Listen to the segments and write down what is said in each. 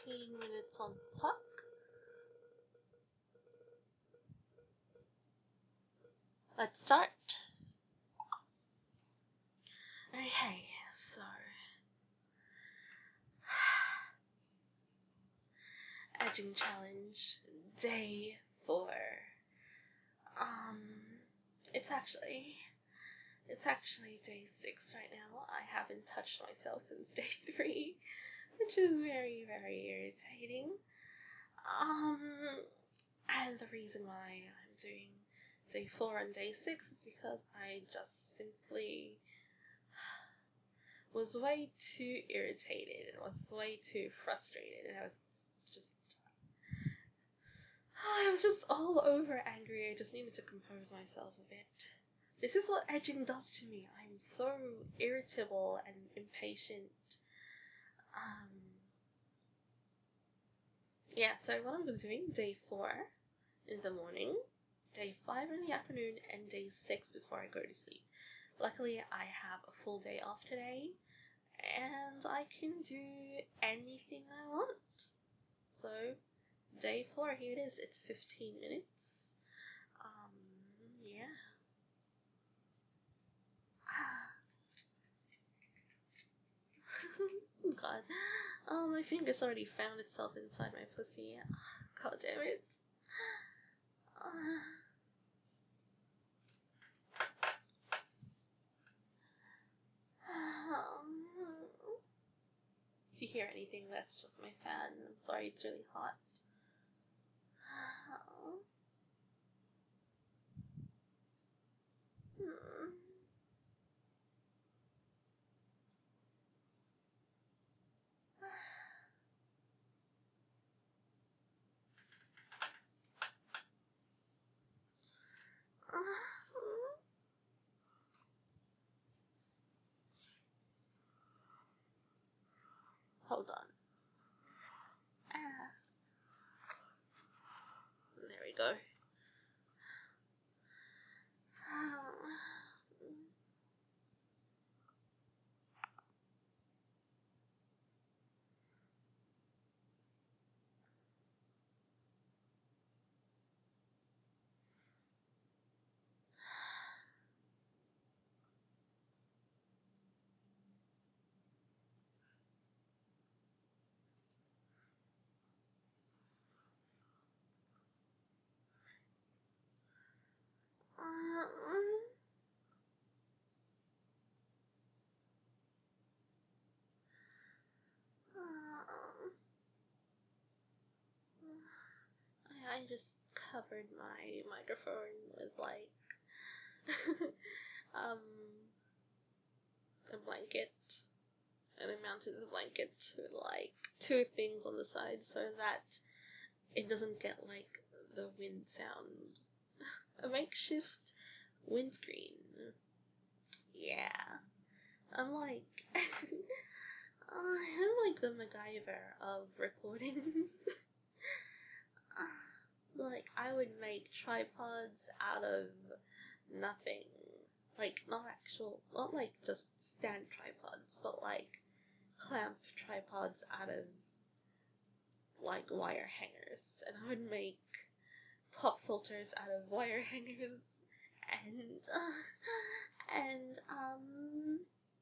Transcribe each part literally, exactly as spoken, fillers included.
fifteen minutes on the clock. Let's start. Okay, so edging challenge day four. Um, it's actually it's actually day six right now. I haven't touched myself since day three, which is very very irritating. Um, and the reason why I'm doing day four and day six is because I just simply was way too irritated and was way too frustrated, and I was just I was just all over angry. I just needed to compose myself a bit. This is what edging does to me. I'm so irritable and impatient. Um, yeah, so what I'm going to be doing, day four in the morning, day five in the afternoon, and day six before I go to sleep. Luckily, I have a full day off today, and I can do anything I want. So, day four, here it is. It's fifteen minutes. Um, yeah. God. Oh, my finger's already found itself inside my pussy. God damn it. Uh, if you hear anything, that's just my fan. I'm sorry, it's really hot. Hold on. Ah. There we go. I just covered my microphone with like um a blanket, and I mounted the blanket with like two things on the side so that it doesn't get like the wind sound. A makeshift windscreen. Yeah. I'm like I'm like the MacGyver of recordings. Like, I would make tripods out of nothing. Like, not actual, not like just stand tripods, but like clamp tripods out of like wire hangers. And I would make pop filters out of wire hangers and, uh, and, um,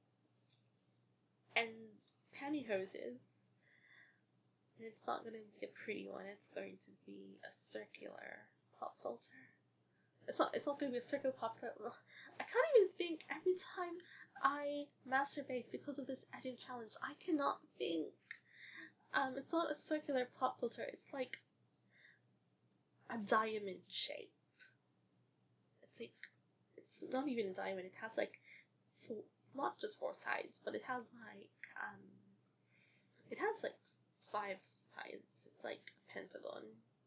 and pantyhoses. And it's not going to be a pretty one, it's going to be a circular pop filter. It's not, it's not going to be a circular pop filter. I can't even think every time I masturbate because of this edging challenge. I cannot think. Um, it's not a circular pop filter, it's like a diamond shape. It's like, it's not even a diamond, it has like four, not just four sides, but it has like, um, it has like five sides. It's like a pentagon.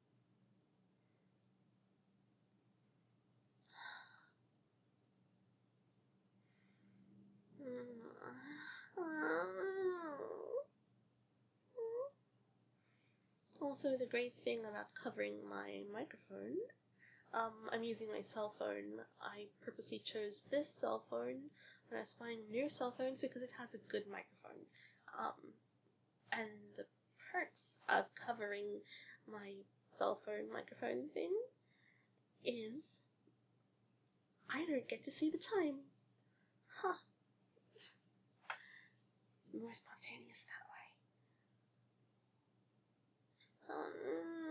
Also, the great thing about covering my microphone, um, I'm using my cell phone. I purposely chose this cell phone when I was buying new cell phones because it has a good microphone. Um, and the perks covering my cell phone microphone thing is I don't get to see the time. Huh. It's more spontaneous that way. Um,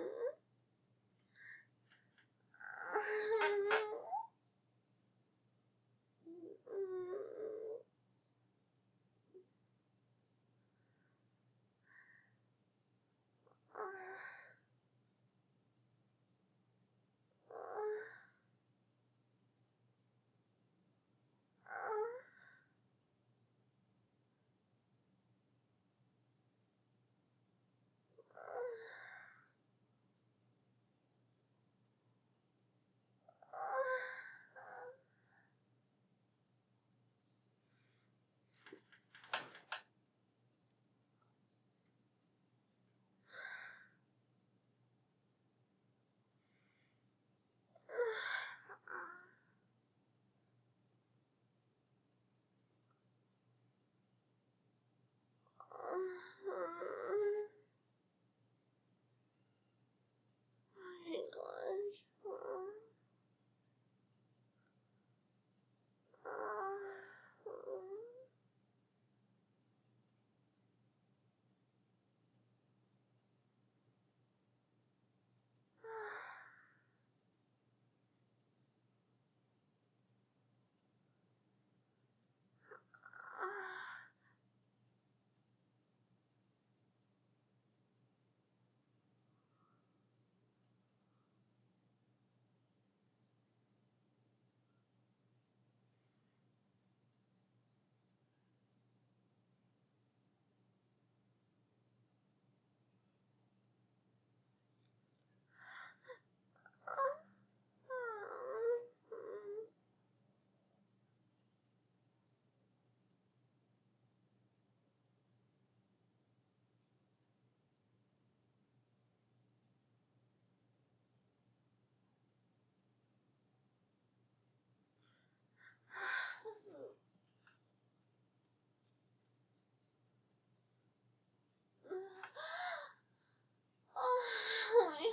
oh my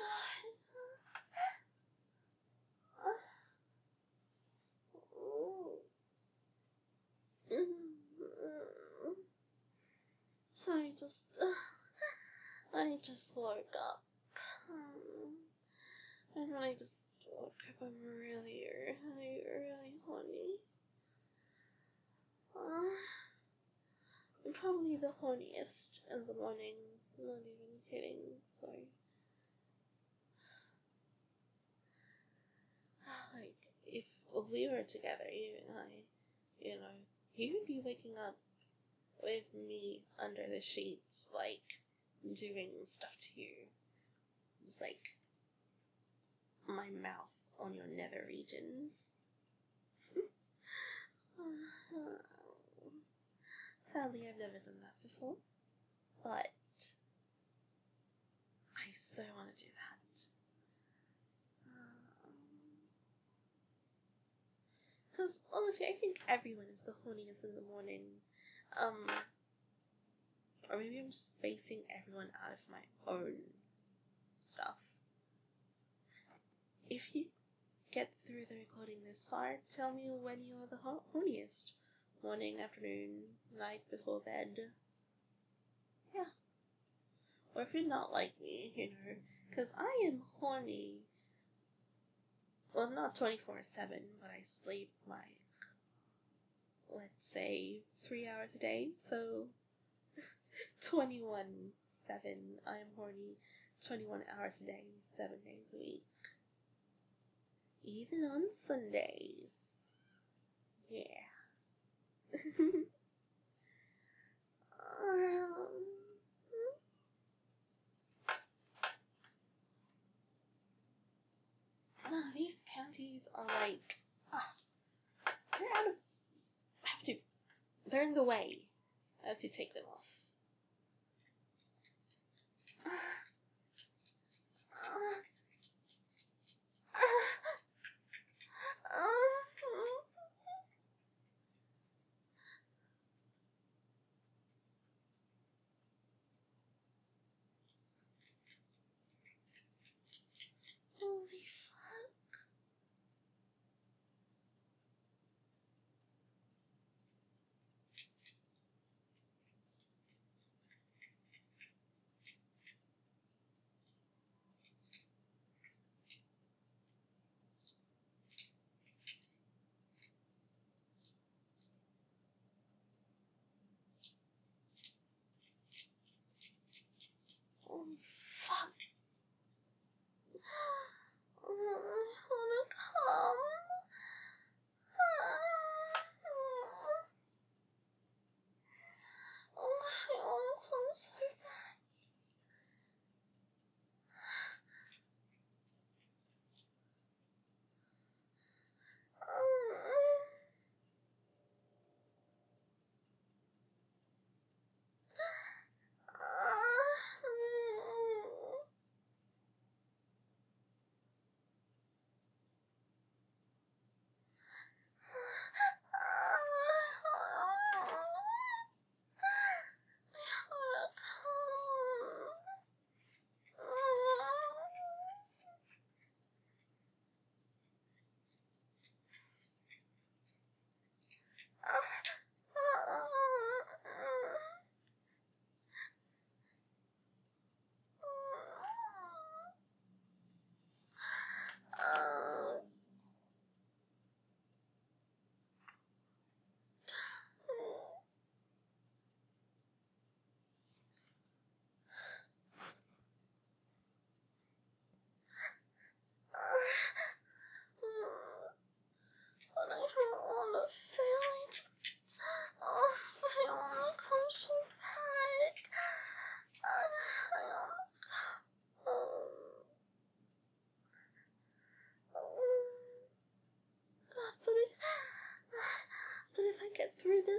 god. So I just, uh, I just woke up. Um, and when I just woke up, I'm really, really, really horny. Uh, I'm probably the horniest in the morning. Not even kidding. Sorry. Like, if we were together, you and I, you know, you would be waking up with me under the sheets, like, doing stuff to you. Just like my mouth on your nether regions. Sadly, I've never done that before, but I so want to do that. Because um, honestly, I think everyone is the horniest in the morning. Um, or maybe I'm just spacing everyone out of my own stuff. If you get through the recording this far, tell me when you are the horniest. Morning, afternoon, night before bed. Yeah. Or if you're not like me, you know, because I am horny. Well, not twenty-four seven, but I sleep like, let's say, three hours a day, so twenty-one seven, I am horny twenty-one hours a day, seven days a week. Even on Sundays. Yeah. um, oh, these panties are like, ah, they're out of, I have to, they're in the way. I have to take them off.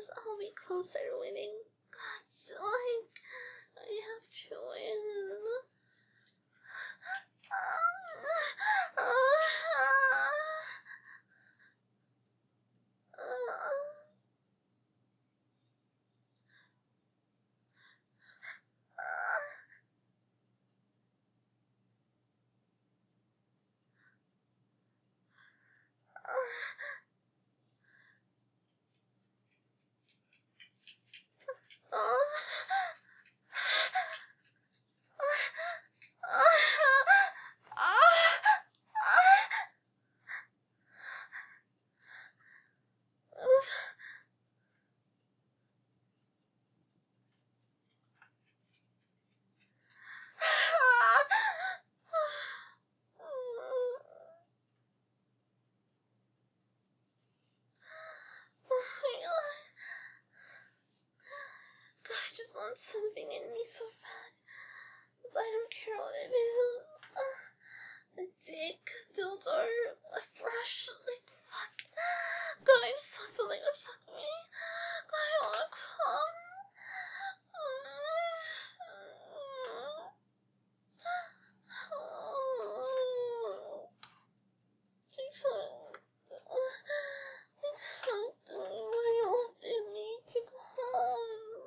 Please, I'll be closer to winning. God's like, I have to win. I just want something in me so bad. But I don't care what it is. Uh, a dick, dildo, a brush, like fuck. God, I just want something to fuck me. God, I wanna come. I want me to come.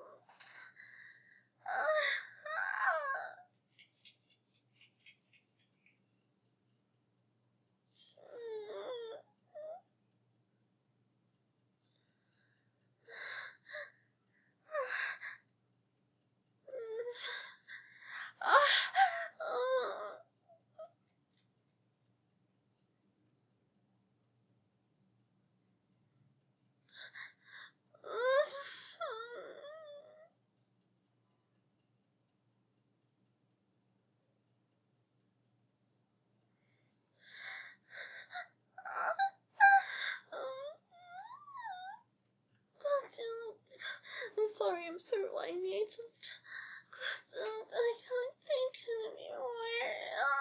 I'm sorry, I'm so whiny. I just, I can't think anymore.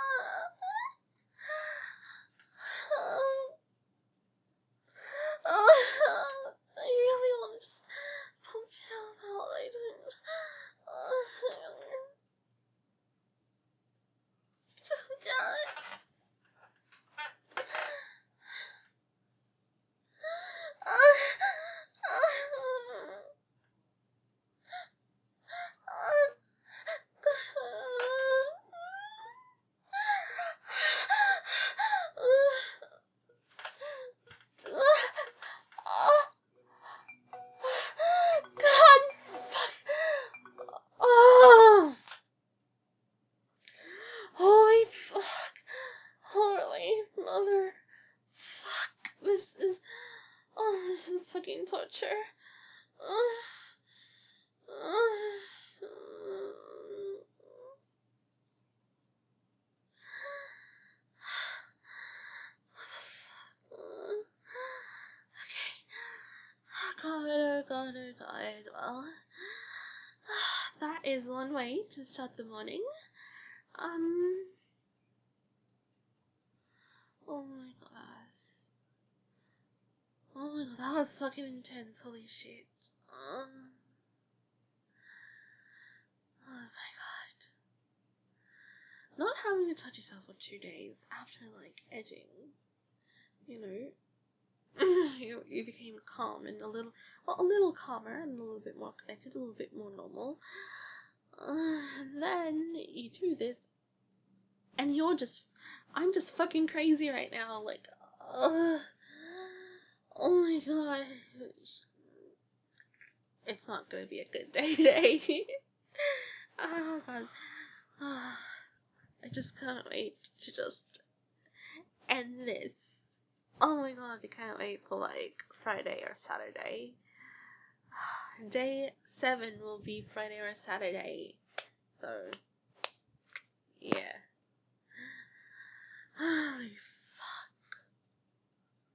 I really want to just pump it all out. I don't. Oh, holy fuck. Holy mother. Fuck. This is. Oh, this is fucking torture. Uh, uh, okay. God, oh God, oh God. Well, that is one way to start the morning. Um. Oh my gosh. Oh my god, that was fucking intense. Holy shit. Um. Oh my god. Not having to touch yourself for two days after, like, edging, you know, you, you became calm and a little, well, a little calmer and a little bit more connected, a little bit more normal. Uh, and then you do this, and you're just, I'm just fucking crazy right now. Like, uh, oh my god. It's not gonna be a good day today. Oh god. I just can't wait to just end this. Oh my god, I can't wait for like Friday or Saturday. Day seven will be Friday or Saturday. So, yeah. Holy